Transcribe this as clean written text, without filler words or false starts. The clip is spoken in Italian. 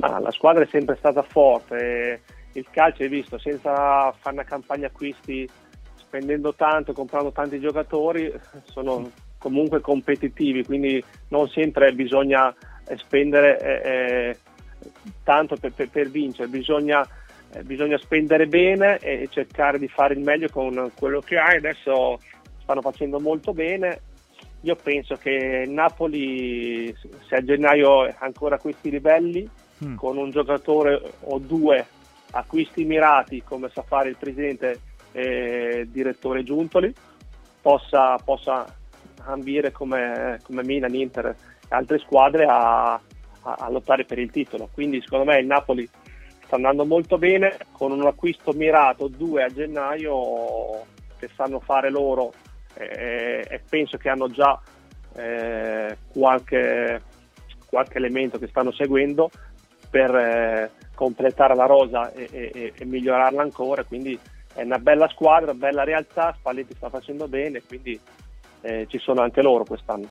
Ma la squadra è sempre stata forte, il calcio, hai visto, senza fare una campagna acquisti, spendendo tanto, comprando tanti giocatori, sono comunque competitivi, quindi non sempre bisogna spendere tanto per vincere, bisogna spendere bene e cercare di fare il meglio con quello che hai. Adesso stanno facendo molto bene. Io penso che Napoli, se a gennaio è ancora a questi livelli, con un giocatore o due acquisti mirati, come sa fare il presidente e direttore Giuntoli, possa ambire come Milan, Inter e altre squadre a lottare per il titolo. Quindi secondo me il Napoli sta andando molto bene, con un acquisto mirato, due a gennaio, che sanno fare loro, e penso che hanno già qualche elemento che stanno seguendo per completare la rosa e migliorarla ancora. Quindi è una bella squadra, bella realtà, Spalletti sta facendo bene, quindi ci sono anche loro quest'anno.